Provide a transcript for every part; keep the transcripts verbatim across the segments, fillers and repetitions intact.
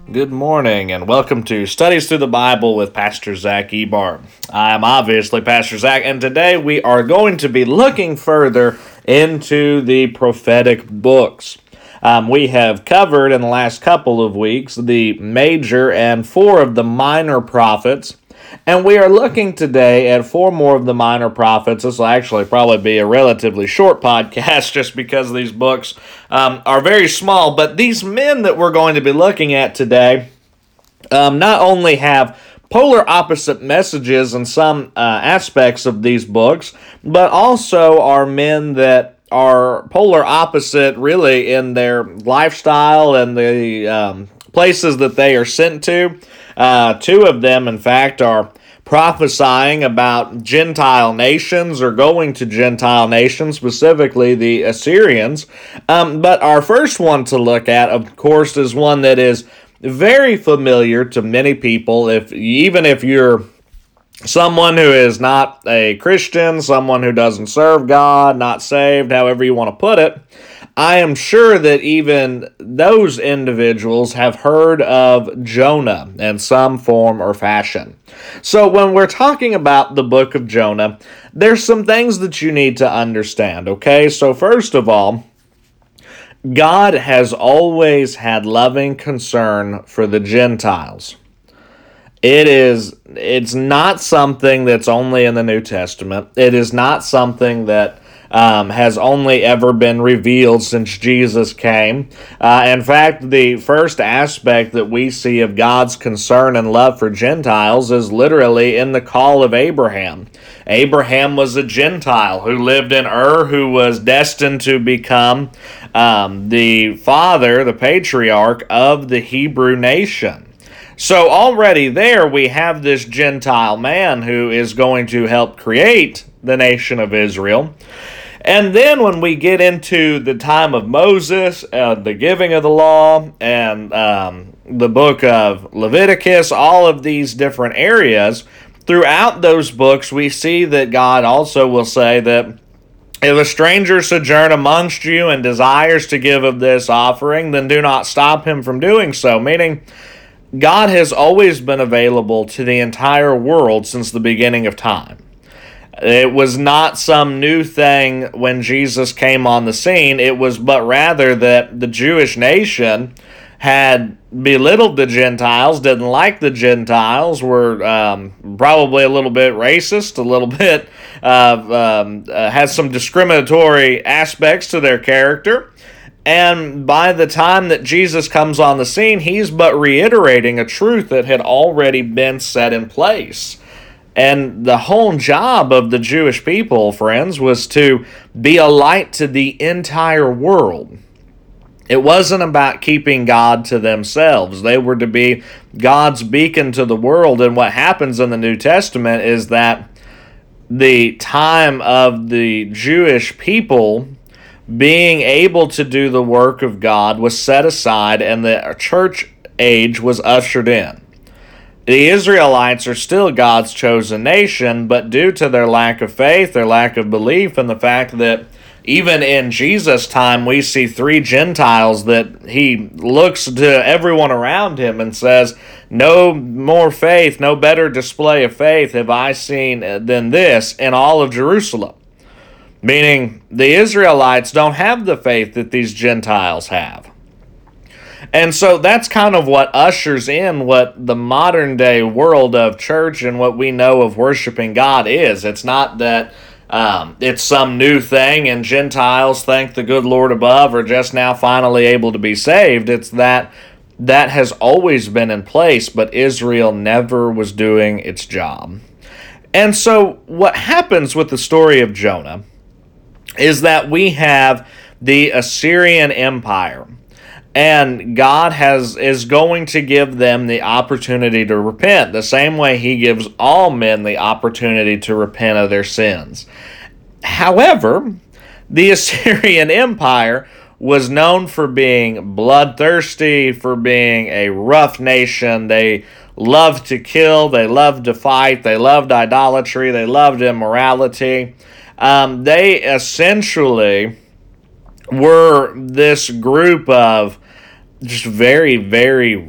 Good morning, and welcome to Studies Through the Bible with Pastor Zach Ebar. I am obviously Pastor Zach, and today we are going to be looking further into the prophetic books. Um, we have covered in the last couple of weeks the major and four of the minor prophets, and we are looking today at four more of the minor prophets. This will actually probably be a relatively short podcast just because these books um, are very small. But these men that we're going to be looking at today um, not only have polar opposite messages in some uh, aspects of these books, but also are men that are polar opposite really in their lifestyle and the um, places that they are sent to. Uh, two of them, in fact, are prophesying about Gentile nations or going to Gentile nations, specifically the Assyrians. Um, but our first one to look at, of course, is one that is very familiar to many people, if even if you're someone who is not a Christian, someone who doesn't serve God, not saved, however you want to put it. I am sure that even those individuals have heard of Jonah in some form or fashion. So when we're talking about the book of Jonah, there's some things that you need to understand, okay? So first of all, God has always had loving concern for the Gentiles. It is, it's not something that's only in the New Testament. It is not something that Um, has only ever been revealed since Jesus came. Uh, in fact, the first aspect that we see of God's concern and love for Gentiles is literally in the call of Abraham. Abraham was a Gentile who lived in Ur, who was destined to become um, the father, the patriarch of the Hebrew nation. So already there we have this Gentile man who is going to help create the nation of Israel. And then when we get into the time of Moses, uh, the giving of the law, and um, the book of Leviticus, all of these different areas, throughout those books we see that God also will say that if a stranger sojourn amongst you and desires to give of this offering, then do not stop him from doing so. Meaning, God has always been available to the entire world since the beginning of time. It was not some new thing when Jesus came on the scene. It was but rather that the Jewish nation had belittled the Gentiles, didn't like the Gentiles, were um, probably a little bit racist, a little bit of, um, uh, had some discriminatory aspects to their character. And by the time that Jesus comes on the scene, he's but reiterating a truth that had already been set in place. And the whole job of the Jewish people, friends, was to be a light to the entire world. It wasn't about keeping God to themselves. They were to be God's beacon to the world. And what happens in the New Testament is that the time of the Jewish people being able to do the work of God was set aside, and the church age was ushered in. The Israelites are still God's chosen nation, but due to their lack of faith, their lack of belief, and the fact that even in Jesus' time we see three Gentiles that he looks to everyone around him and says, no more faith, no better display of faith have I seen than this in all of Jerusalem. Meaning the Israelites don't have the faith that these Gentiles have. And so that's kind of what ushers in what the modern day world of church and what we know of worshiping God is. It's not that um, it's some new thing and Gentiles, thank the good Lord above, are just now finally able to be saved. It's that that has always been in place, but Israel never was doing its job. And so what happens with the story of Jonah is that we have the Assyrian Empire. And God has is going to give them the opportunity to repent, the same way he gives all men the opportunity to repent of their sins. However, the Assyrian Empire was known for being bloodthirsty, for being a rough nation. They loved to kill, they loved to fight, they loved idolatry, they loved immorality. Um, they essentially were this group of just very, very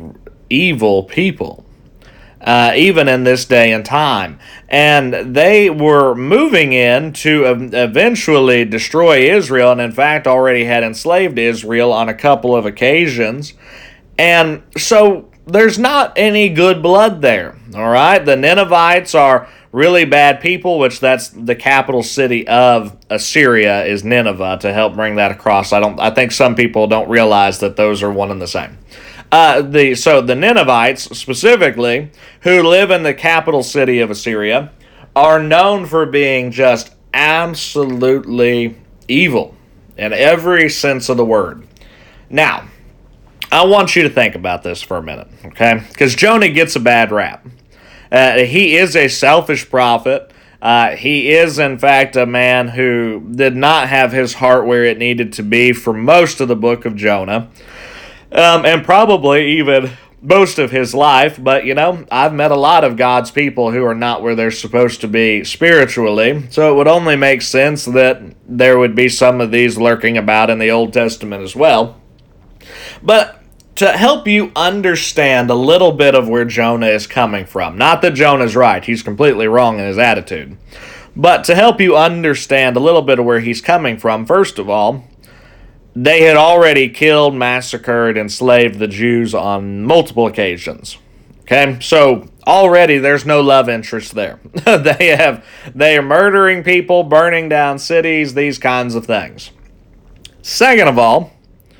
evil people, uh, even in this day and time. And they were moving in to eventually destroy Israel, and in fact already had enslaved Israel on a couple of occasions. And so there's not any good blood there, all right? The Ninevites are really bad people, which that's the capital city of Assyria is Nineveh, to help bring that across. I don't. I think some people don't realize that those are one and the same. Uh, the so the Ninevites specifically, who live in the capital city of Assyria, are known for being just absolutely evil in every sense of the word. Now, I want you to think about this for a minute, okay? Because Jonah gets a bad rap. Uh, he is a selfish prophet. Uh, he is, in fact, a man who did not have his heart where it needed to be for most of the book of Jonah, um, and probably even most of his life. But, you know, I've met a lot of God's people who are not where they're supposed to be spiritually, so it would only make sense that there would be some of these lurking about in the Old Testament as well. But to help you understand a little bit of where Jonah is coming from. Not that Jonah's right, he's completely wrong in his attitude. But to help you understand a little bit of where he's coming from, first of all, they had already killed, massacred, enslaved the Jews on multiple occasions. Okay, so already there's no love interest there. they have they are murdering people, burning down cities, these kinds of things. Second of all,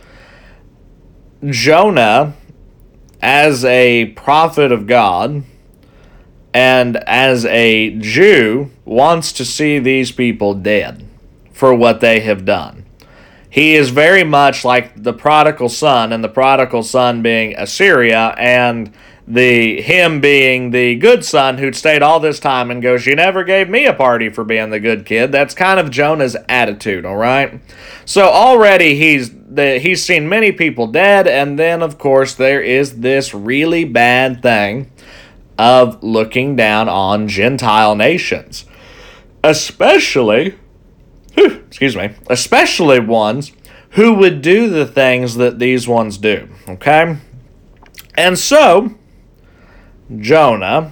Jonah, as a prophet of God and as a Jew, wants to see these people dead for what they have done. He is very much like the prodigal son, and the prodigal son being Assyria, and the him being the good son who'd stayed all this time and goes, "You never gave me a party for being the good kid." That's kind of Jonah's attitude, all right? So already he's the, he's seen many people dead, and then, of course, there is this really bad thing of looking down on Gentile nations, especially, whew, excuse me, especially ones who would do the things that these ones do, okay? And so Jonah,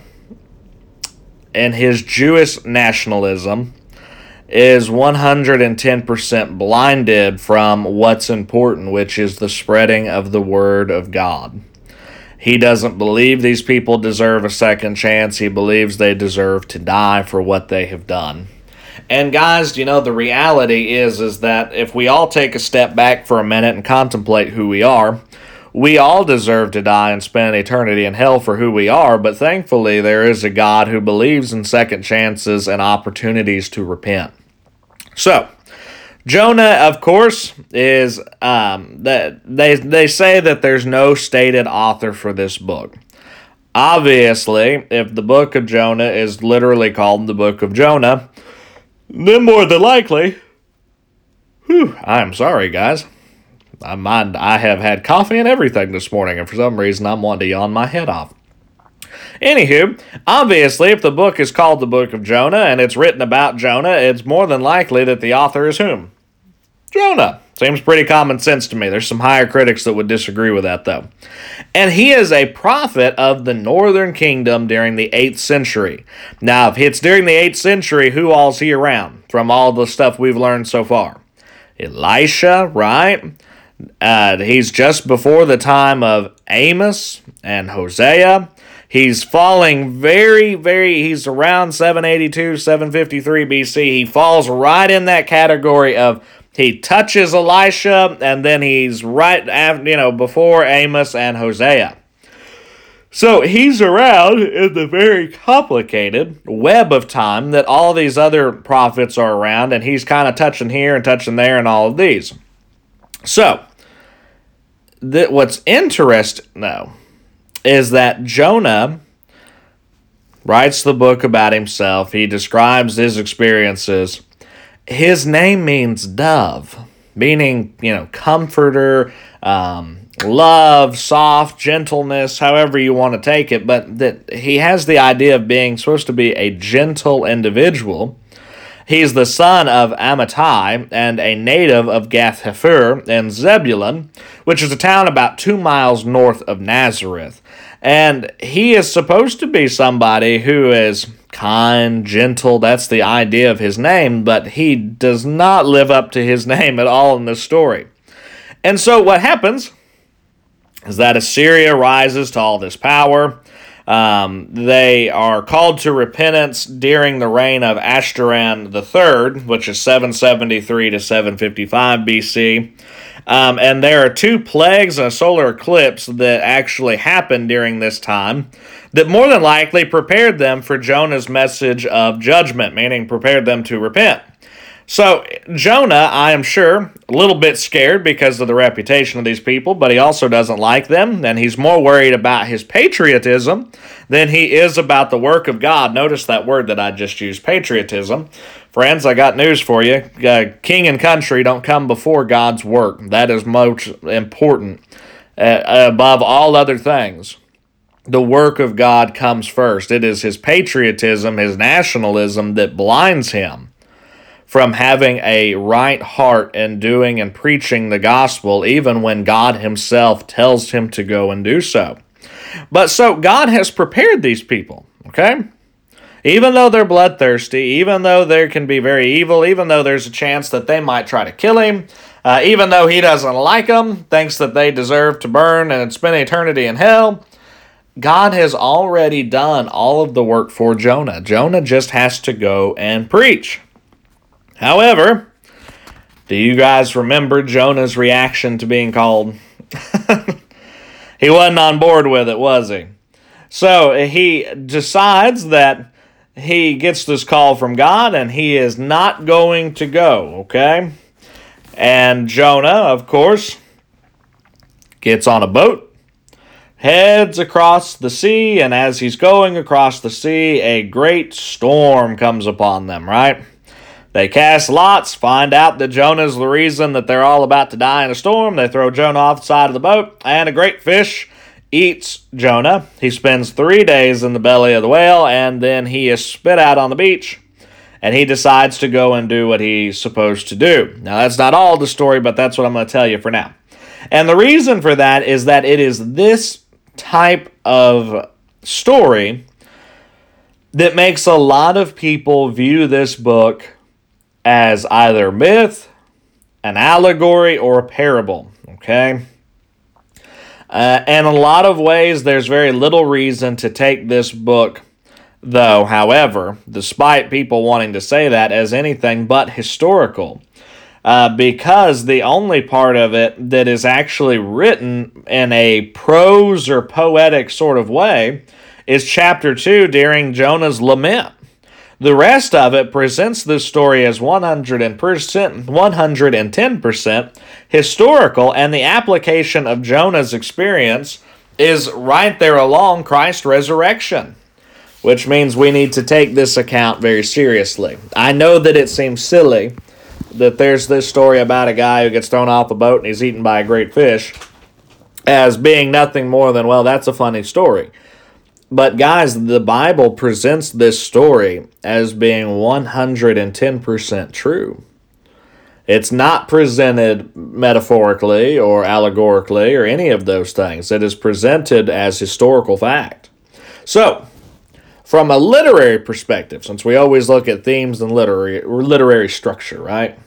and his Jewish nationalism, is one hundred ten percent blinded from what's important, which is the spreading of the word of God. He doesn't believe these people deserve a second chance. He believes they deserve to die for what they have done. And guys, you know, the reality is, is that if we all take a step back for a minute and contemplate who we are, we all deserve to die and spend eternity in hell for who we are, but thankfully there is a God who believes in second chances and opportunities to repent. So, Jonah, of course, is, um, that they, they say that there's no stated author for this book. Obviously, if the book of Jonah is literally called the book of Jonah, then more than likely, whew, I'm sorry, guys. I mind I have had coffee and everything this morning, and for some reason I'm wanting to yawn my head off. Anywho, obviously, if the book is called the Book of Jonah and it's written about Jonah, it's more than likely that the author is whom? Jonah. Seems pretty common sense to me. There's some higher critics that would disagree with that, though. And he is a prophet of the northern kingdom during the eighth century. Now, if it's during the eighth century, who all's he around from all the stuff we've learned so far? Elisha, right? Uh, he's just before the time of Amos and Hosea. He's falling very, very, he's around seven eighty-two, seven fifty-three B C. He falls right in that category of he touches Elisha, and then he's right after, you know, before Amos and Hosea. So he's around in the very complicated web of time that all these other prophets are around, and he's kind of touching here and touching there and all of these. So, th- what's interesting, though, is that Jonah writes the book about himself. He describes his experiences. His name means dove, meaning, you know, comforter, um, love, soft, gentleness, however you want to take it. But that he has the idea of being supposed to be a gentle individual. He's the son of Amittai and a native of Gath-hepher in Zebulun, which is a town about two miles north of Nazareth. And he is supposed to be somebody who is kind, gentle. That's the idea of his name, but he does not live up to his name at all in this story. And so what happens is that Assyria rises to all this power. Um, they are called to repentance during the reign of Ashtaran the third, which is seven seventy-three to seven fifty-five B C. Um, and there are two plagues and a solar eclipse that actually happened during this time that more than likely prepared them for Jonah's message of judgment, meaning prepared them to repent. So Jonah, I am sure, a little bit scared because of the reputation of these people, but he also doesn't like them, and he's more worried about his patriotism than he is about the work of God. Notice that word that I just used, patriotism. Friends, I got news for you. Uh, king and country don't come before God's work. That is most important. Uh, above all other things, the work of God comes first. It is his patriotism, his nationalism that blinds him from having a right heart and doing and preaching the gospel, even when God himself tells him to go and do so. But so God has prepared these people, okay? Even though they're bloodthirsty, even though they can be very evil, even though there's a chance that they might try to kill him, uh, even though he doesn't like them, thinks that they deserve to burn and spend eternity in hell, God has already done all of the work for Jonah. Jonah just has to go and preach. However, do you guys remember Jonah's reaction to being called? He wasn't on board with it, was he? So he decides that he gets this call from God and he is not going to go, okay? And Jonah, of course, gets on a boat, heads across the sea, and as he's going across the sea, a great storm comes upon them, right? They cast lots, find out that Jonah's the reason that they're all about to die in a storm. They throw Jonah off the side of the boat, and a great fish eats Jonah. He spends three days in the belly of the whale, and then he is spit out on the beach, and he decides to go and do what he's supposed to do. Now, that's not all the story, but that's what I'm going to tell you for now. And the reason for that is that it is this type of story that makes a lot of people view this book as either myth, an allegory, or a parable, okay? Uh, and in a lot of ways, there's very little reason to take this book, though, however, despite people wanting to say that, as anything but historical, uh, because the only part of it that is actually written in a prose or poetic sort of way is chapter two during Jonah's lament. The rest of it presents this story as one hundred percent, one hundred ten percent historical, and the application of Jonah's experience is right there along Christ's resurrection, which means we need to take this account very seriously. I know that it seems silly that there's this story about a guy who gets thrown off a boat and he's eaten by a great fish as being nothing more than, well, that's a funny story. But guys, the Bible presents this story as being one hundred ten percent true. It's not presented metaphorically or allegorically or any of those things. It is presented as historical fact. So, from a literary perspective, since we always look at themes and literary, literary structure, right?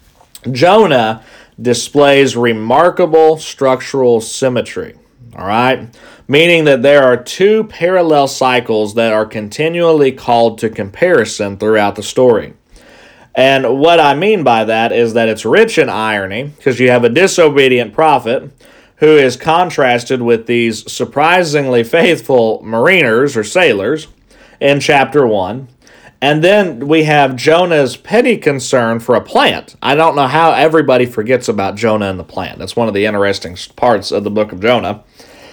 Jonah displays remarkable structural symmetry, all right? Meaning that there are two parallel cycles that are continually called to comparison throughout the story. And what I mean by that is that it's rich in irony, because you have a disobedient prophet who is contrasted with these surprisingly faithful mariners or sailors in chapter one. And then we have Jonah's petty concern for a plant. I don't know how everybody forgets about Jonah and the plant. That's one of the interesting parts of the book of Jonah.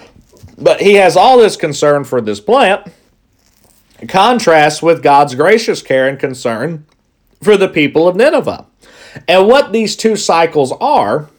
But he has all this concern for this plant, in contrast with God's gracious care and concern for the people of Nineveh. And what these two cycles are,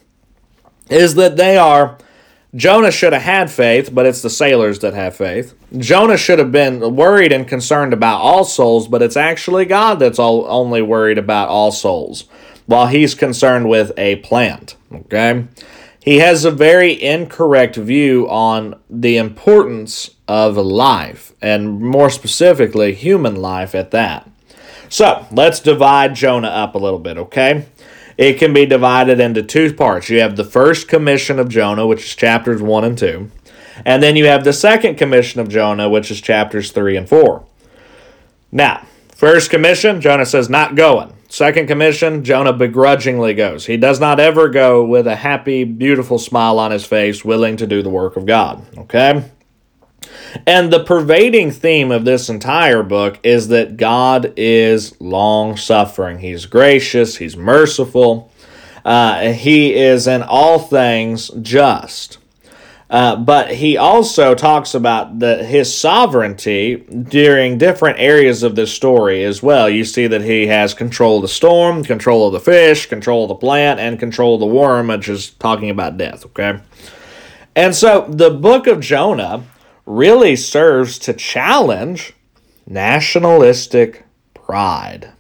is that they are, Jonah should have had faith, but it's the sailors that have faith. Jonah should have been worried and concerned about all souls, but it's actually God that's all, only worried about all souls, while he's concerned with a plant, okay? He has a very incorrect view on the importance of life, and more specifically, human life at that. So, let's divide Jonah up a little bit, okay? It can be divided into two parts. You have the first commission of Jonah, which is chapters one and two. And then you have the second commission of Jonah, which is chapters three and four. Now, first commission, Jonah says, not going. Second commission, Jonah begrudgingly goes. He does not ever go with a happy, beautiful smile on his face, willing to do the work of God. Okay? And the pervading theme of this entire book is that God is long-suffering. He's gracious. He's merciful. Uh, he is in all things just. Uh, but he also talks about the, his sovereignty during different areas of this story as well. You see that he has control of the storm, control of the fish, control of the plant, and control of the worm, which is talking about death, okay? And so the book of Jonah really serves to challenge nationalistic pride.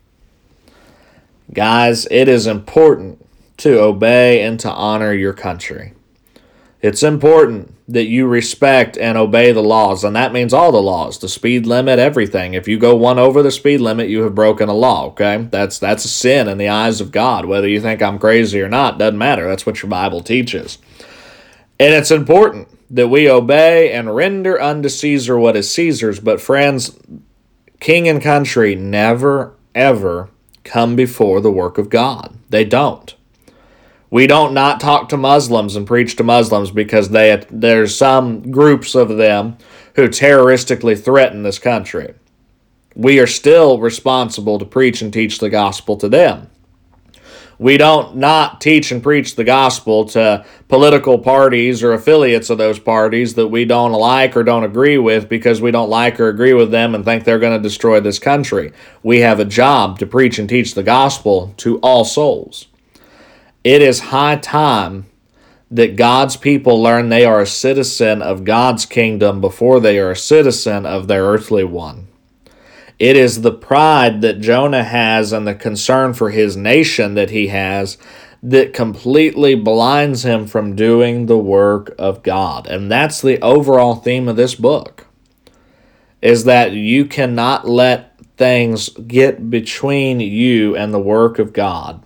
Guys, it is important to obey and to honor your country. It's important that you respect and obey the laws, and that means all the laws, the speed limit, everything. If you go one over the speed limit, you have broken a law, okay? That's that's a sin in the eyes of God. Whether you think I'm crazy or not, doesn't matter. That's what your Bible teaches. And it's important that we obey and render unto Caesar what is Caesar's. But friends, king and country never, ever come before the work of God. They don't. We don't not talk to Muslims and preach to Muslims because they there's some groups of them who terroristically threaten this country. We are still responsible to preach and teach the gospel to them. We don't not teach and preach the gospel to political parties or affiliates of those parties that we don't like or don't agree with because we don't like or agree with them and think they're going to destroy this country. We have a job to preach and teach the gospel to all souls. It is high time that God's people learn they are a citizen of God's kingdom before they are a citizen of their earthly one. It is the pride that Jonah has and the concern for his nation that he has that completely blinds him from doing the work of God. And that's the overall theme of this book, is that you cannot let things get between you and the work of God.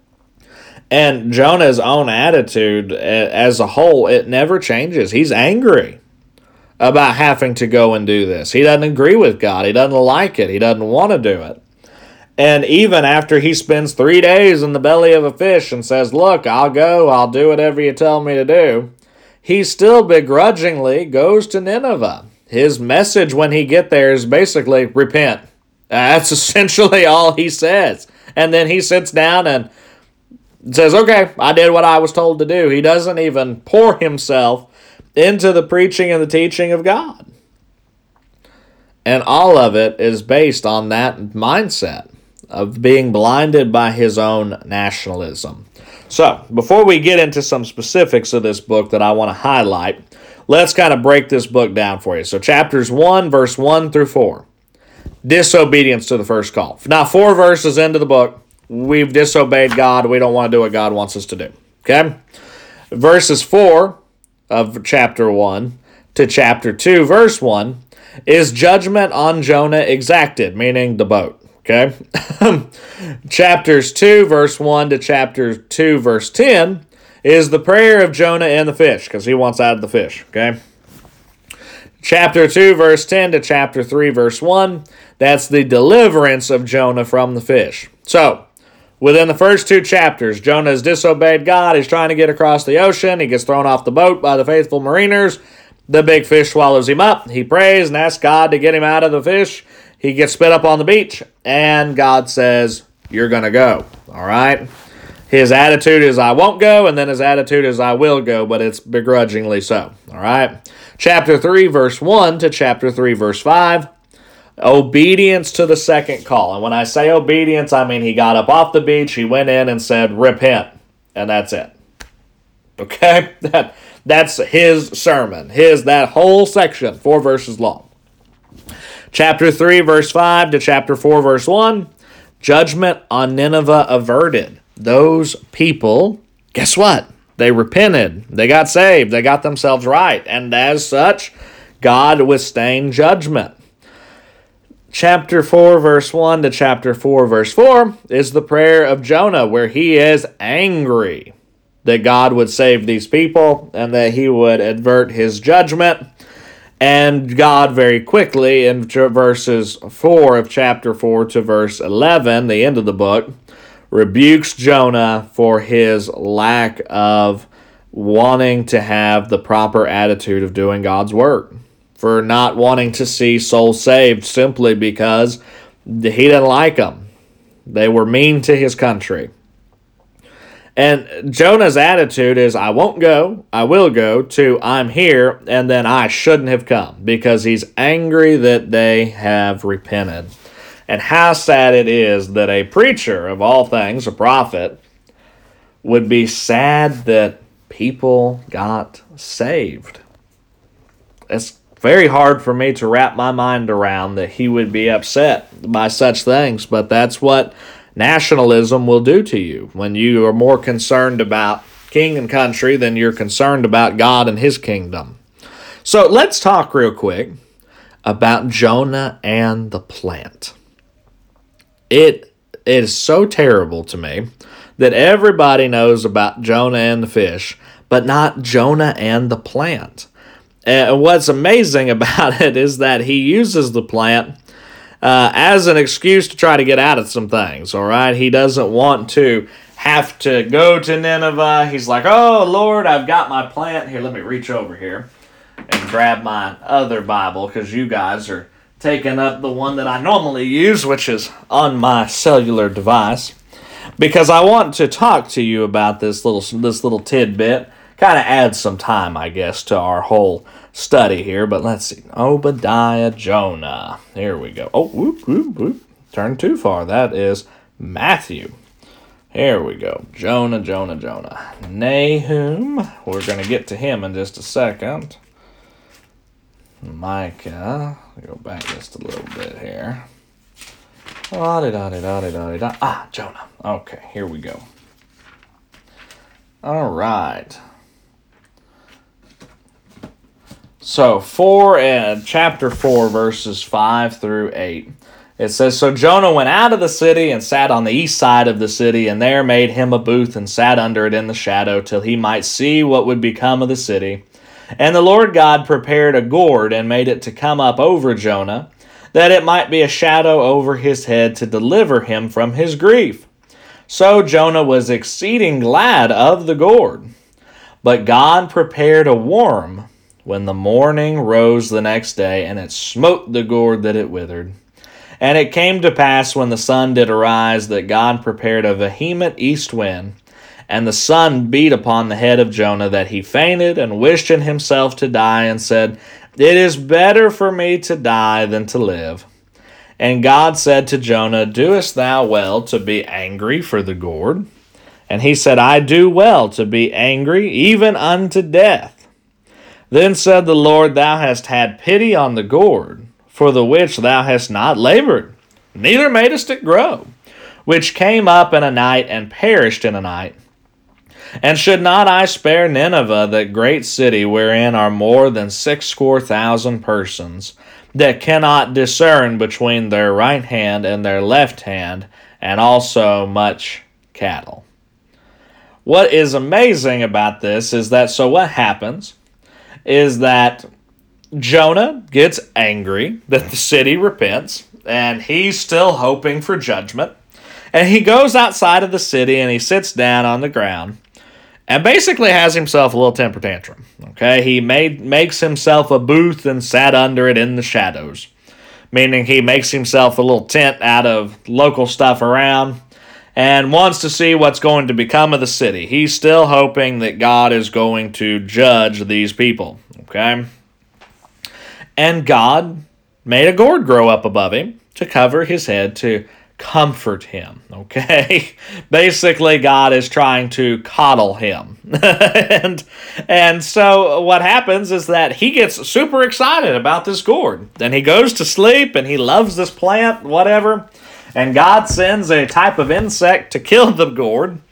And Jonah's own attitude as a whole, it never changes. He's angry about having to go and do this. He doesn't agree with God. He doesn't like it. He doesn't want to do it. And even after he spends three days in the belly of a fish and says, look, I'll go, I'll do whatever you tell me to do, he still begrudgingly goes to Nineveh. His message when he gets there is basically, repent. That's essentially all he says. And then he sits down and says, okay, I did what I was told to do. He doesn't even pour himself into the preaching and the teaching of God. And all of it is based on that mindset of being blinded by his own nationalism. So, before we get into some specifics of this book that I want to highlight, let's kind of break this book down for you. So, chapters one, verse one through four. Disobedience to the first call. Now, four verses into the book, we've disobeyed God. We don't want to do what God wants us to do. Okay? Verses four of chapter one to chapter two, verse one, is judgment on Jonah exacted, meaning the boat. Okay? Chapters two, verse one to chapter two, verse ten, is the prayer of Jonah and the fish, because he wants out of the fish. Okay? Chapter two, verse ten to chapter three, verse one, that's the deliverance of Jonah from the fish. So, within the first two chapters, Jonah has disobeyed God. He's trying to get across the ocean. He gets thrown off the boat by the faithful mariners. The big fish swallows him up. He prays and asks God to get him out of the fish. He gets spit up on the beach, and God says, you're going to go. All right? His attitude is, I won't go, and then his attitude is, I will go, but it's begrudgingly so. All right? Chapter three, verse one to chapter three, verse five. Obedience to the second call. And when I say obedience, I mean he got up off the beach, he went in and said, repent. And that's it. Okay? That, that's his sermon. His, that whole section, four verses long. Chapter three, verse five to chapter four, verse one. Judgment on Nineveh averted. Those people, guess what? They repented. They got saved. They got themselves right. And as such, God withstanding judgment. Chapter four, verse one to chapter four, verse four is the prayer of Jonah, where he is angry that God would save these people and that he would avert his judgment. And God very quickly, in verses four of chapter four to verse eleven, the end of the book, rebukes Jonah for his lack of wanting to have the proper attitude of doing God's work, for not wanting to see souls saved simply because he didn't like them. They were mean to his country. And Jonah's attitude is, I won't go, I will go, to I'm here, and then I shouldn't have come, because he's angry that they have repented. And how sad it is that a preacher, of all things, a prophet, would be sad that people got saved. It's very hard for me to wrap my mind around that he would be upset by such things, but that's what nationalism will do to you when you are more concerned about king and country than you're concerned about God and his kingdom. So let's talk real quick about Jonah and the plant. It, it is so terrible to me that everybody knows about Jonah and the fish, but not Jonah and the plant. And what's amazing about it is that he uses the plant uh, as an excuse to try to get out of some things, all right? He doesn't want to have to go to Nineveh. He's like, oh, Lord, I've got my plant. Here, let me reach over here and grab my other Bible, because you guys are taking up the one that I normally use, which is on my cellular device, because I want to talk to you about this little this little tidbit. Kind of adds some time, I guess, to our whole study here. But let's see. Obadiah, Jonah. Here we go. Oh, whoop, whoop, whoop. Turn too far. That is Matthew. Here we go. Jonah, Jonah, Jonah. Nahum. We're going to get to him in just a second. Micah. Go back just a little bit here. La-di-da-di-da-di-da-di-da. Ah, Jonah. Okay, here we go. All right. So, four and chapter four, verses five through eight. It says, So Jonah went out of the city and sat on the east side of the city, and there made him a booth and sat under it in the shadow till he might see what would become of the city. And the Lord God prepared a gourd and made it to come up over Jonah, that it might be a shadow over his head to deliver him from his grief. So Jonah was exceeding glad of the gourd. But God prepared a worm when the morning rose the next day, and it smote the gourd that it withered. And it came to pass when the sun did arise that God prepared a vehement east wind, and the sun beat upon the head of Jonah, that he fainted and wished in himself to die, and said, It is better for me to die than to live. And God said to Jonah, Doest thou well to be angry for the gourd? And he said, I do well to be angry, even unto death. Then said the Lord, Thou hast had pity on the gourd, for the which thou hast not labored, neither madest it grow, which came up in a night and perished in a night. And should not I spare Nineveh, that great city, wherein are more than sixscore thousand persons, that cannot discern between their right hand and their left hand, and also much cattle? What is amazing about this is that, so what happens is that Jonah gets angry that the city repents, and he's still hoping for judgment. And he goes outside of the city and he sits down on the ground and basically has himself a little temper tantrum. Okay, he made makes himself a booth and sat under it in the shadows, meaning he makes himself a little tent out of local stuff around and wants to see what's going to become of the city. He's still hoping that God is going to judge these people. Okay, and God made a gourd grow up above him to cover his head, to comfort him, okay? Basically, God is trying to coddle him. and and so what happens is that he gets super excited about this gourd. Then he goes to sleep, and he loves this plant, whatever. And God sends a type of insect to kill the gourd.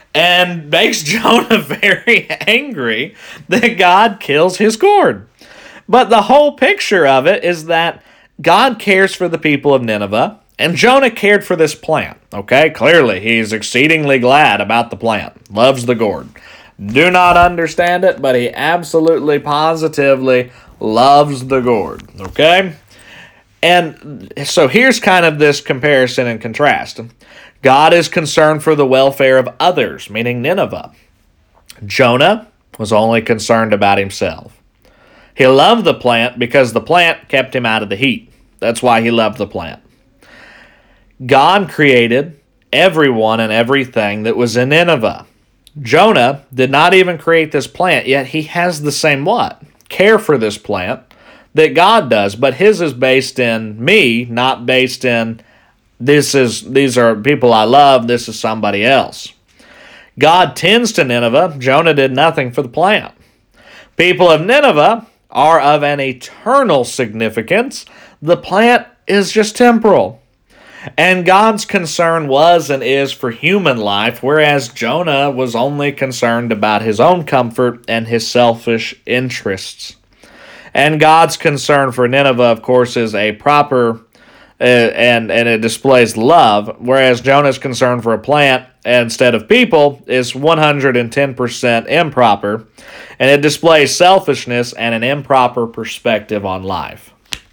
and makes Jonah very angry that God kills his gourd. But the whole picture of it is that God cares for the people of Nineveh, and Jonah cared for this plant. Okay, clearly he's exceedingly glad about the plant, loves the gourd. Do not understand it, but he absolutely, positively loves the gourd. Okay? And so here's kind of this comparison and contrast. God is concerned for the welfare of others, meaning Nineveh. Jonah was only concerned about himself. He loved the plant because the plant kept him out of the heat. That's why he loved the plant. God created everyone and everything that was in Nineveh. Jonah did not even create this plant, yet he has the same what? Care for this plant that God does, but his is based in me, not based in this is these are people I love, this is somebody else. God tends to Nineveh. Jonah did nothing for the plant. People of Nineveh are of an eternal significance. The plant is just temporal. And God's concern was and is for human life, whereas Jonah was only concerned about his own comfort and his selfish interests. And God's concern for Nineveh, of course, is a proper, uh, and, and it displays love, whereas Jonah's concern for a plant instead of people is one hundred ten percent improper, and it displays selfishness and an improper perspective on life.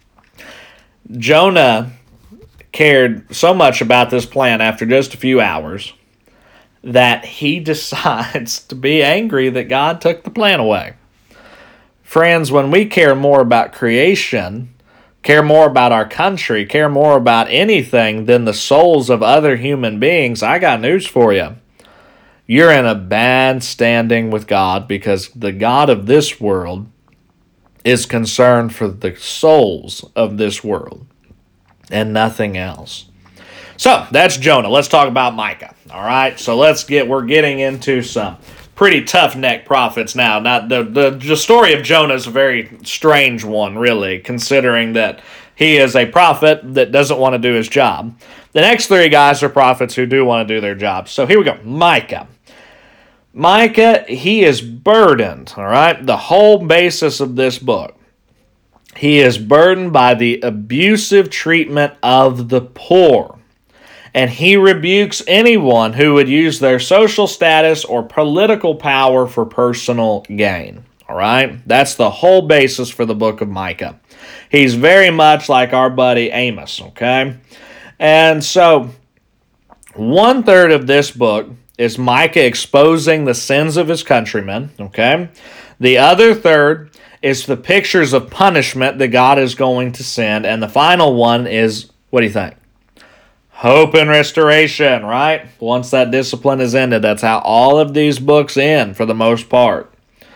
Jonah cared so much about this plant after just a few hours that he decides to be angry that God took the plant away. Friends, when we care more about creation, care more about our country, care more about anything than the souls of other human beings, I got news for you. You're in a bad standing with God, because the God of this world is concerned for the souls of this world and nothing else. So that's Jonah. Let's talk about Micah. All right, so let's get we're getting into some pretty tough neck prophets now. Now the, the the story of Jonah is a very strange one, really, considering that he is a prophet that doesn't want to do his job. The next three guys are prophets who do want to do their job. So here we go. Micah. Micah, he is burdened, all right? The whole basis of this book. He is burdened by the abusive treatment of the poor. And he rebukes anyone who would use their social status or political power for personal gain. All right? That's the whole basis for the book of Micah. He's very much like our buddy Amos, okay? And so, one third of this book is Micah exposing the sins of his countrymen, okay? The other third is the pictures of punishment that God is going to send. And the final one is, what do you think? Hope and restoration, right? Once that discipline is ended, that's how all of these books end for the most part.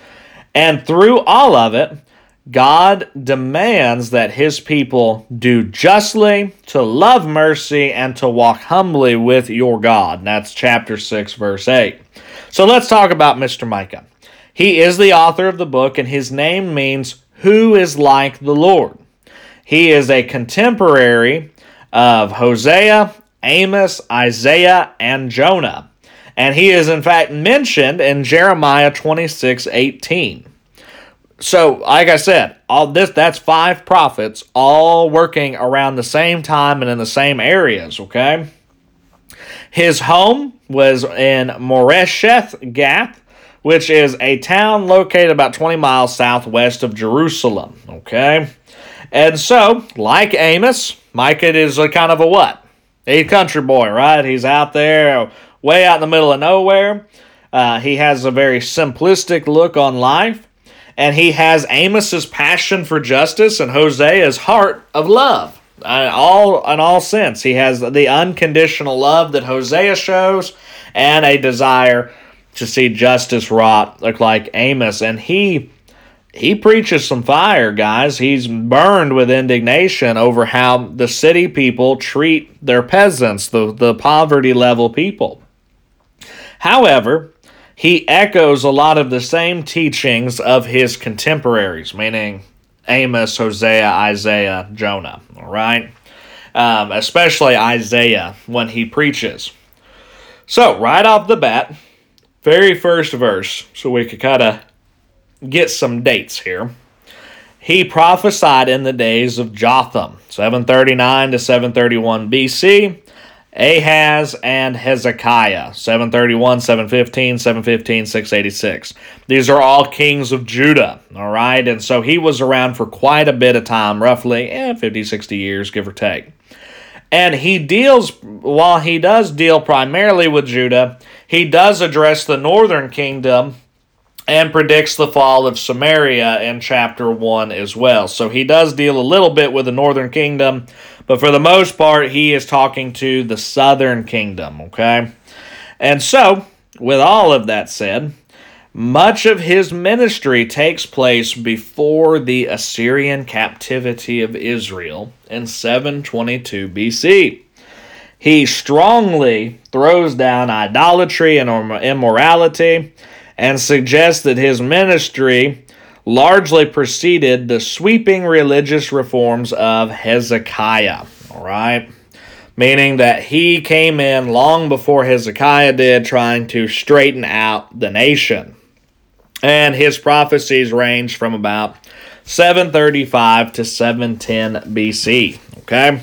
And through all of it, God demands that his people do justly, to love mercy, and to walk humbly with your God. And that's chapter six, verse eight. So let's talk about Mister Micah. He is the author of the book, and his name means, who is like the Lord. He is a contemporary of Hosea, Amos, Isaiah, and Jonah. And he is in fact mentioned in Jeremiah twenty-six eighteen. So, like I said, all this that's five prophets all working around the same time and in the same areas, okay? His home was in Moresheth Gath, which is a town located about twenty miles southwest of Jerusalem, okay? And so, like Amos, Micah is a kind of a what? A country boy, right? He's out there, way out in the middle of nowhere. Uh, he has a very simplistic look on life. And he has Amos's passion for justice and Hosea's heart of love. Uh, all in all sense. He has the unconditional love that Hosea shows and a desire to see justice wrought, look like Amos. And he he preaches some fire, guys. He's burned with indignation over how the city people treat their peasants, the, the poverty level people. However, he echoes a lot of the same teachings of his contemporaries, meaning Amos, Hosea, Isaiah, Jonah, all right? Um, especially Isaiah when he preaches. So, right off the bat, very first verse, so we could kind of get some dates here. He prophesied in the days of Jotham, seven thirty-nine to seven thirty-one B C, Ahaz and Hezekiah, seven thirty-one, seven fifteen, seven fifteen, six eighty-six. These are all kings of Judah, all right? And so he was around for quite a bit of time, roughly eh, fifty, sixty years, give or take. And he deals, while he does deal primarily with Judah, he does address the northern kingdom and predicts the fall of Samaria in chapter one as well. So he does deal a little bit with the northern kingdom, but for the most part, he is talking to the southern kingdom, okay? And so, with all of that said, much of his ministry takes place before the Assyrian captivity of Israel in seven twenty-two B C. He strongly throws down idolatry and immorality and suggests that his ministry largely preceded the sweeping religious reforms of Hezekiah, all right? Meaning that he came in long before Hezekiah did, trying to straighten out the nation. And his prophecies range from about seven thirty-five to seven ten B C, okay?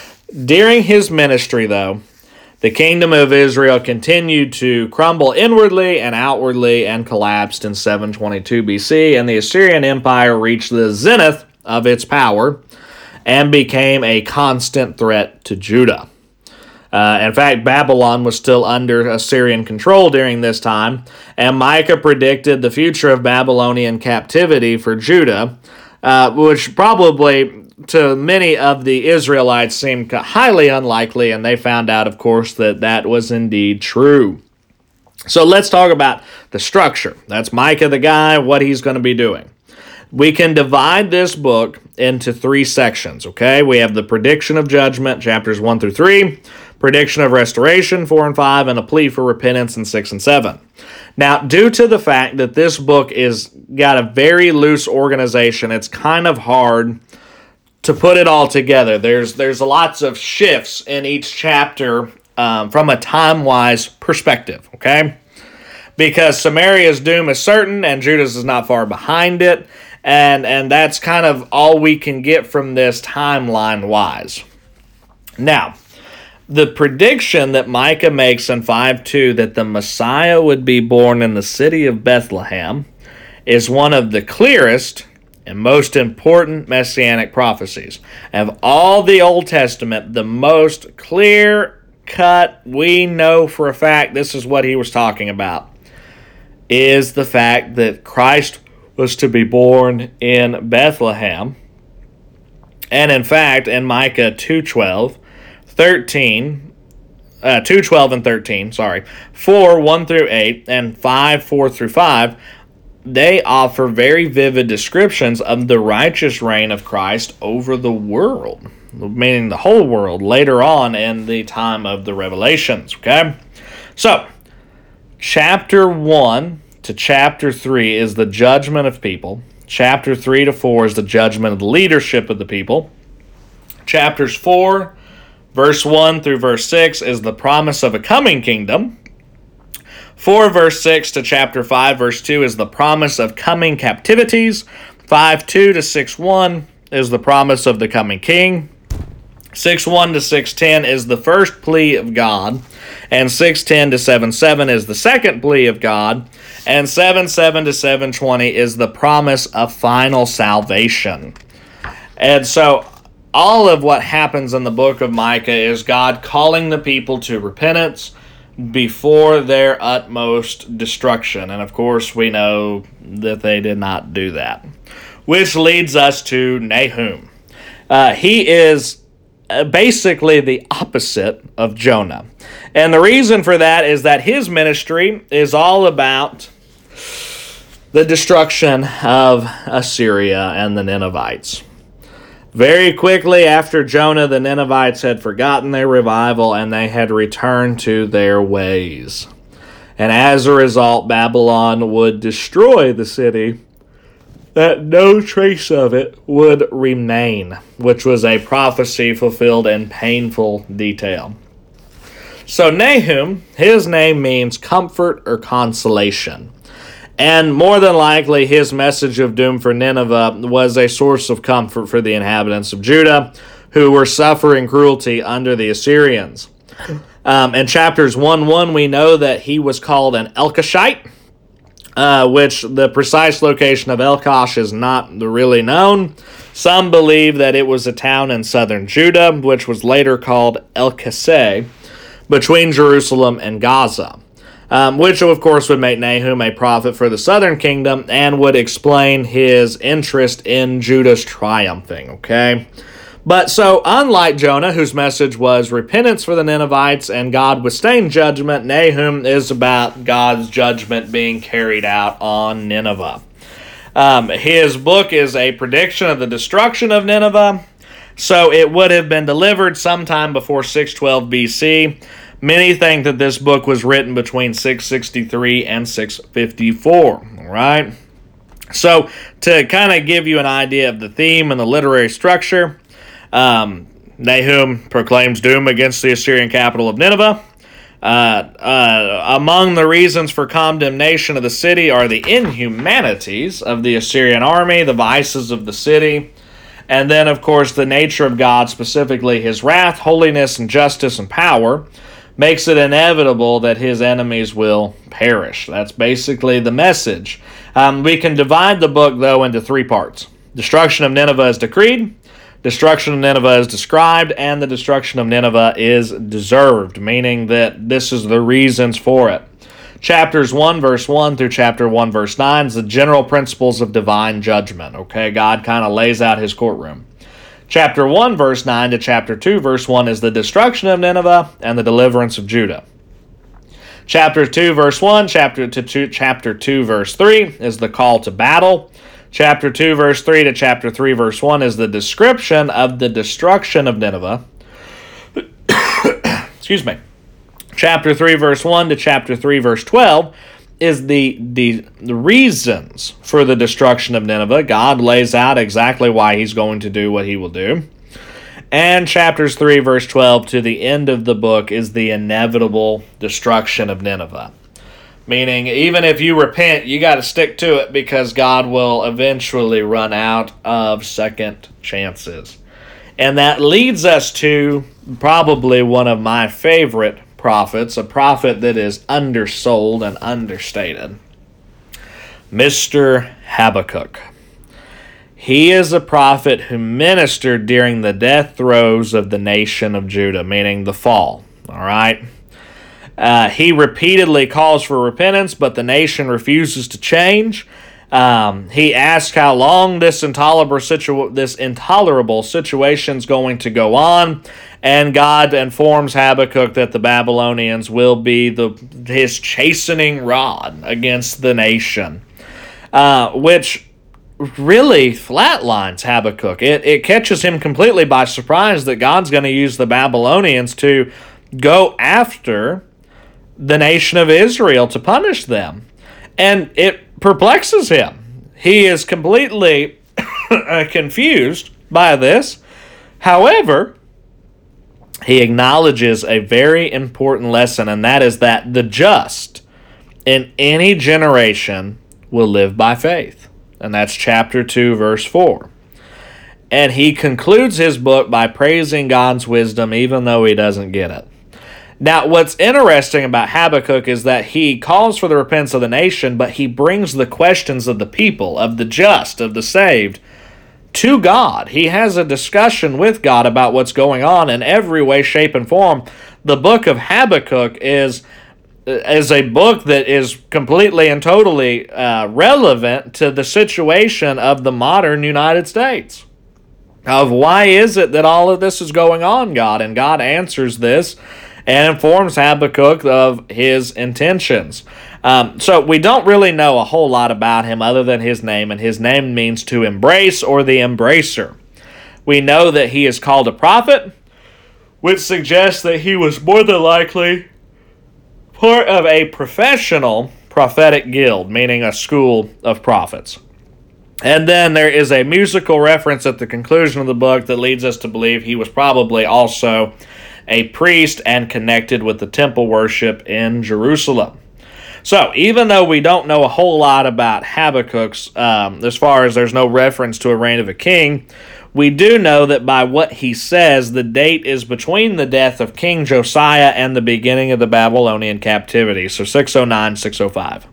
During his ministry, though, the kingdom of Israel continued to crumble inwardly and outwardly and collapsed in seven twenty-two B C, and the Assyrian Empire reached the zenith of its power and became a constant threat to Judah. Uh, in fact, Babylon was still under Assyrian control during this time, and Micah predicted the future of Babylonian captivity for Judah, uh, which probably to many of the Israelites seemed highly unlikely, and they found out, of course, that that was indeed true. So let's talk about the structure. That's Micah the guy, what he's going to be doing. We can divide this book into three sections, okay? We have the prediction of judgment, chapters one through three, prediction of restoration, four and five, and a plea for repentance in six and seven. Now, due to the fact that this book is got a very loose organization, it's kind of hard to put it all together. There's there's lots of shifts in each chapter um, from a time-wise perspective, okay? Because Samaria's doom is certain and Judah's is not far behind it, and, and that's kind of all we can get from this timeline-wise. Now, the prediction that Micah makes in five two that the Messiah would be born in the city of Bethlehem is one of the clearest and most important messianic prophecies. Of all the Old Testament, the most clear-cut, we know for a fact this is what he was talking about, is the fact that Christ was to be born in Bethlehem. And in fact, in Micah two twelve, thirteen, uh, two twelve and thirteen, sorry, four, one through eight, and five, four through five, they offer very vivid descriptions of the righteous reign of Christ over the world, meaning the whole world, later on in the time of the Revelations, okay? So, chapter one to chapter three is the judgment of people. Chapter three to four is the judgment of the leadership of the people. Chapters four, verse one through verse six is the promise of a coming kingdom. four verse six to chapter five verse two is the promise of coming captivities. five two to six one is the promise of the coming king. six one to six ten is the first plea of God. And six ten to seven seven is the second plea of God. And seven seven to seven twenty is the promise of final salvation. And so all of what happens in the book of Micah is God calling the people to repentance before their utmost destruction. And of course, we know that they did not do that. Which leads us to Nahum. Uh, he is basically the opposite of Jonah. And the reason for that is that his ministry is all about the destruction of Assyria and the Ninevites. Very quickly after Jonah, the Ninevites had forgotten their revival and they had returned to their ways. And as a result, Babylon would destroy the city, that no trace of it would remain, which was a prophecy fulfilled in painful detail. So Nahum, his name means comfort or consolation. And more than likely, his message of doom for Nineveh was a source of comfort for the inhabitants of Judah, who were suffering cruelty under the Assyrians. Um, in chapters one one, we know that he was called an Elkoshite, uh, which the precise location of Elkosh is not really known. Some believe that it was a town in southern Judah, which was later called El-Kaseh, between Jerusalem and Gaza. Um, which, of course, would make Nahum a prophet for the southern kingdom and would explain his interest in Judah's triumphing, okay? But so, unlike Jonah, whose message was repentance for the Ninevites and God withstaying judgment, Nahum is about God's judgment being carried out on Nineveh. Um, his book is a prediction of the destruction of Nineveh, so it would have been delivered sometime before six twelve B C. Many think that this book was written between six sixty-three and six fifty-four, all right? So, to kind of give you an idea of the theme and the literary structure, um, Nahum proclaims doom against the Assyrian capital of Nineveh. Uh, uh, among the reasons for condemnation of the city are the inhumanities of the Assyrian army, the vices of the city, and then, of course, the nature of God, specifically his wrath, holiness, and justice and power, makes it inevitable that his enemies will perish. That's basically the message. Um, we can divide the book, though, into three parts. Destruction of Nineveh is decreed, destruction of Nineveh is described, and the destruction of Nineveh is deserved, meaning that this is the reasons for it. Chapters one, verse one through chapter one, verse nine is the general principles of divine judgment. Okay, God kind of lays out his courtroom. Chapter one, verse nine to chapter two, verse one is the destruction of Nineveh and the deliverance of Judah. Chapter two, verse one, chapter to two, chapter two, verse three is the call to battle. Chapter two, verse three to chapter three, verse one is the description of the destruction of Nineveh. Excuse me. Chapter three, verse one to chapter three, verse twelve is the, the the reasons for the destruction of Nineveh. God lays out exactly why he's going to do what he will do. And chapters three, verse twelve to the end of the book is the inevitable destruction of Nineveh. Meaning, even if you repent, you got to stick to it because God will eventually run out of second chances. And that leads us to probably one of my favorite prophets, a prophet that is undersold and understated. Mister Habakkuk. He is a prophet who ministered during the death throes of the nation of Judah, meaning the fall. All right? Uh, he repeatedly calls for repentance, but the nation refuses to change. Um, he asks how long this intolerable situ- this intolerable situation is going to go on, and God informs Habakkuk that the Babylonians will be the his chastening rod against the nation, uh, which really flatlines Habakkuk. It it catches him completely by surprise that God's going to use the Babylonians to go after the nation of Israel to punish them. And it perplexes him. He is completely confused by this. However, he acknowledges a very important lesson, and that is that the just in any generation will live by faith. And that's chapter two, verse four. And he concludes his book by praising God's wisdom, even though he doesn't get it. Now, what's interesting about Habakkuk is that he calls for the repentance of the nation, but he brings the questions of the people, of the just, of the saved, to God. He has a discussion with God about what's going on in every way, shape, and form. The book of Habakkuk is, is a book that is completely and totally uh, relevant to the situation of the modern United States. Of why is it that all of this is going on, God? And God answers this and informs Habakkuk of his intentions. Um, so we don't really know a whole lot about him other than his name, and his name means to embrace or the embracer. We know that he is called a prophet, which suggests that he was more than likely part of a professional prophetic guild, meaning a school of prophets. And then there is a musical reference at the conclusion of the book that leads us to believe he was probably also a priest and connected with the temple worship in Jerusalem. So, even though we don't know a whole lot about Habakkuk's, um, as far as there's no reference to a reign of a king, we do know that by what he says, the date is between the death of King Josiah and the beginning of the Babylonian captivity, so six oh nine, six oh five.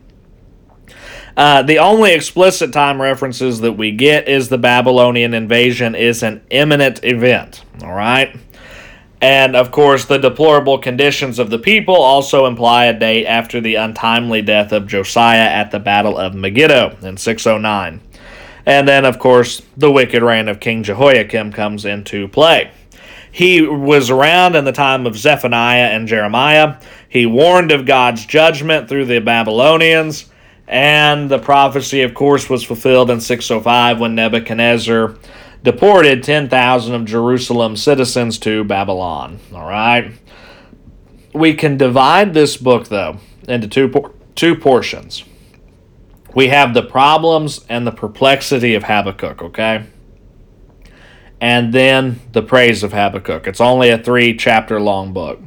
Uh, the only explicit time references that we get is the Babylonian invasion is an imminent event, all right? And, of course, the deplorable conditions of the people also imply a date after the untimely death of Josiah at the Battle of Megiddo in six oh nine. And then, of course, the wicked reign of King Jehoiakim comes into play. He was around in the time of Zephaniah and Jeremiah. He warned of God's judgment through the Babylonians, and the prophecy, of course, was fulfilled in six oh five when Nebuchadnezzar deported ten thousand of Jerusalem's citizens to Babylon. All right? We can divide this book, though, into two, por- two portions. We have the problems and the perplexity of Habakkuk, okay? And then the praise of Habakkuk. It's only a three-chapter-long book.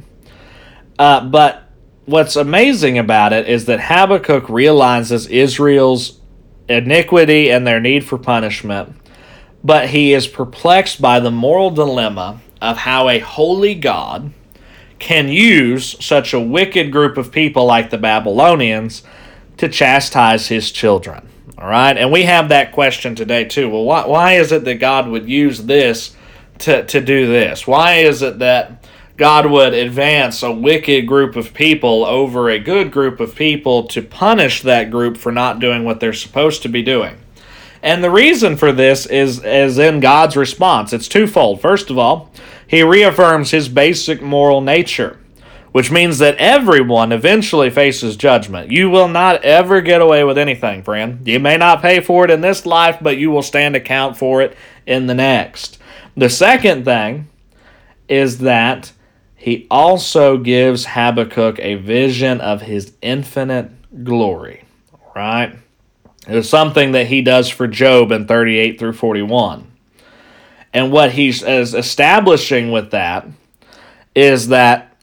Uh, but what's amazing about it is that Habakkuk realizes Israel's iniquity and their need for punishment, but he is perplexed by the moral dilemma of how a holy God can use such a wicked group of people like the Babylonians to chastise his children. All right? And we have that question today too. Well, why, why is it that God would use this to, to do this? Why is it that God would advance a wicked group of people over a good group of people to punish that group for not doing what they're supposed to be doing? And the reason for this is, is in God's response. It's twofold. First of all, he reaffirms his basic moral nature, which means that everyone eventually faces judgment. You will not ever get away with anything, friend. You may not pay for it in this life, but you will stand account for it in the next. The second thing is that he also gives Habakkuk a vision of his infinite glory, right? It's something that he does for Job in thirty-eight through forty-one. And what he's is establishing with that is that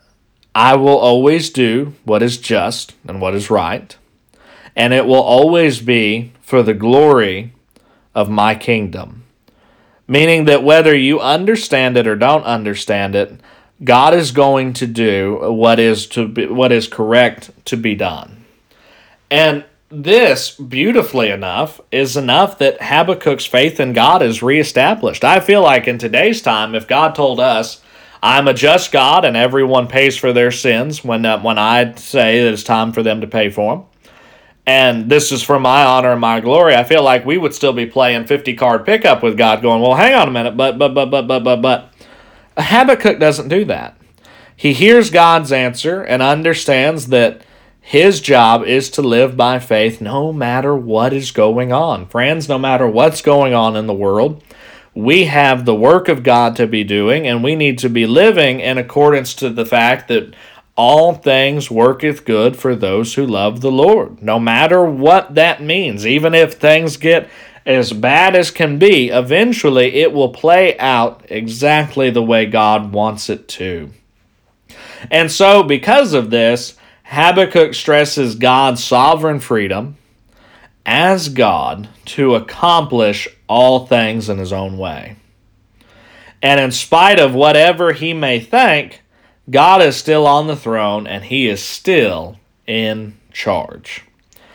I will always do what is just and what is right, and it will always be for the glory of my kingdom. Meaning that whether you understand it or don't understand it, God is going to do what is to be, what is correct to be done. And this, beautifully enough, is enough that Habakkuk's faith in God is reestablished. I feel like in today's time, if God told us, I'm a just God and everyone pays for their sins when, uh, when I say that it's time for them to pay for them, and this is for my honor and my glory, I feel like we would still be playing fifty-card pickup with God going, well, hang on a minute, but, but, but, but, but, but, but. Habakkuk doesn't do that. He hears God's answer and understands that his job is to live by faith no matter what is going on. Friends, no matter what's going on in the world, we have the work of God to be doing, and we need to be living in accordance to the fact that all things worketh good for those who love the Lord. No matter what that means, even if things get as bad as can be, eventually it will play out exactly the way God wants it to. And so, because of this, Habakkuk stresses God's sovereign freedom as God to accomplish all things in his own way. And in spite of whatever he may think, God is still on the throne and he is still in charge.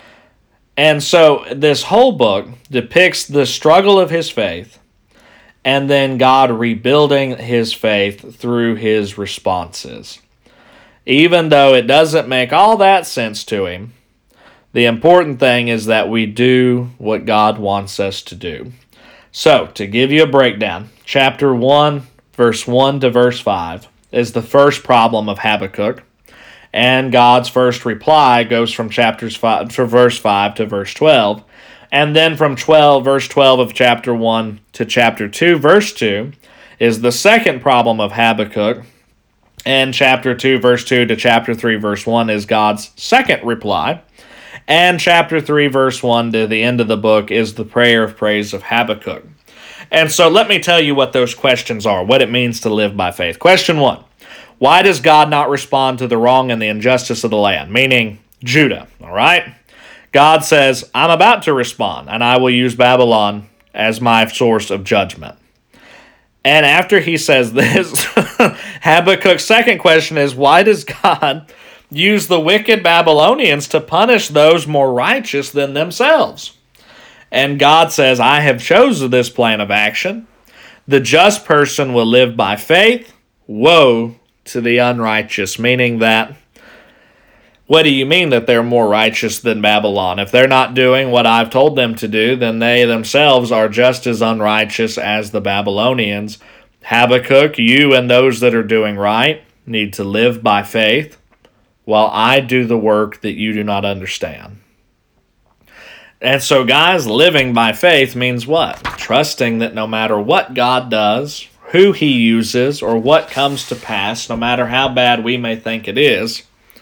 And so this whole book depicts the struggle of his faith and then God rebuilding his faith through his responses. Even though it doesn't make all that sense to him, the important thing is that we do what God wants us to do. So, to give you a breakdown, chapter one, verse one to verse five is the first problem of Habakkuk, and God's first reply goes from chapters five to verse five to verse twelve, and then from twelve, verse twelve of chapter one to chapter two, verse two is the second problem of Habakkuk. And chapter two, verse two to chapter three, verse one is God's second reply. And chapter three, verse one to the end of the book is the prayer of praise of Habakkuk. And so let me tell you what those questions are, what it means to live by faith. Question one, Why does God not respond to the wrong and the injustice of the land? Meaning Judah, all right? God says, I'm about to respond, and I will use Babylon as my source of judgment. And after he says this, Habakkuk's second question is, why does God use the wicked Babylonians to punish those more righteous than themselves? And God says, I have chosen this plan of action. The just person will live by faith. Woe to the unrighteous, meaning that, what do you mean that they're more righteous than Babylon? If they're not doing what I've told them to do, then they themselves are just as unrighteous as the Babylonians. Habakkuk, you and those that are doing right need to live by faith, while I do the work that you do not understand. And so, guys, living by faith means what? Trusting that no matter what God does, who he uses, or what comes to pass, no matter how bad we may think it is,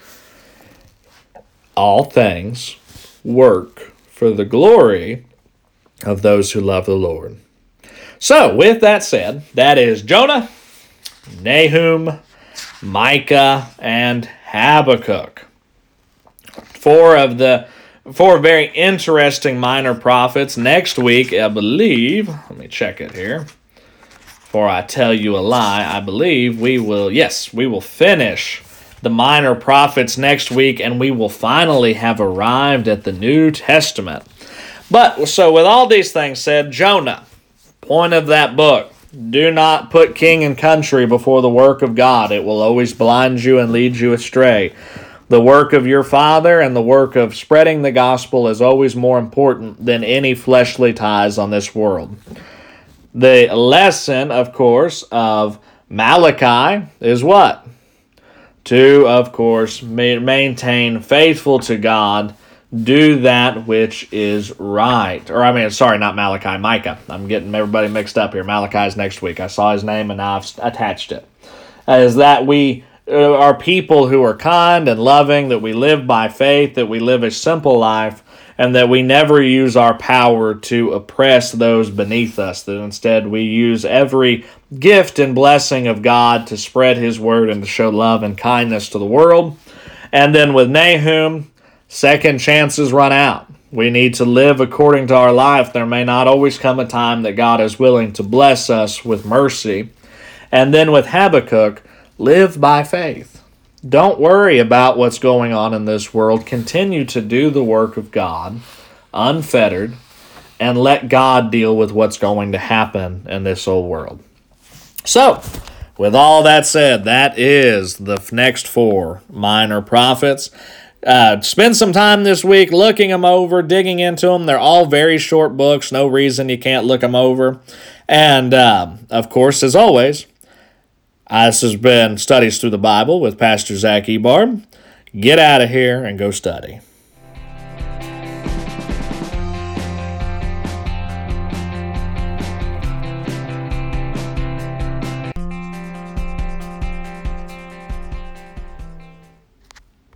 all things work for the glory of those who love the Lord. So, with that said, that is Jonah, Nahum, Micah, and Habakkuk. Four of the four very interesting minor prophets. Next week, I believe, let me check it here, before I tell you a lie, I believe we will, yes, we will finish the minor prophets next week, and we will finally have arrived at the New Testament. But, so with all these things said, Jonah, point of that book, do not put king and country before the work of God. It will always blind you and lead you astray. The work of your Father and the work of spreading the gospel is always more important than any fleshly ties on this world. The lesson, of course, of Malachi is what? To, of course, ma- maintain faithful to God, do that which is right. Or, I mean, sorry, not Malachi, Micah. I'm getting everybody mixed up here. Malachi's next week. I saw his name and now I've attached it. Is that we are people who are kind and loving, that we live by faith, that we live a simple life, and that we never use our power to oppress those beneath us, that instead we use every gift and blessing of God to spread his word and to show love and kindness to the world. And then with Nahum, second chances run out. We need to live according to our life. There may not always come a time that God is willing to bless us with mercy. And then with Habakkuk, live by faith. Don't worry about what's going on in this world. Continue to do the work of God, unfettered, and let God deal with what's going to happen in this old world. So, with all that said, that is the next four minor prophets. Uh, spend some time this week looking them over, digging into them. They're all very short books. No reason you can't look them over. And, uh, of course, as always, this has been Studies Through the Bible with Pastor Zach Ebarb. Get out of here and go study.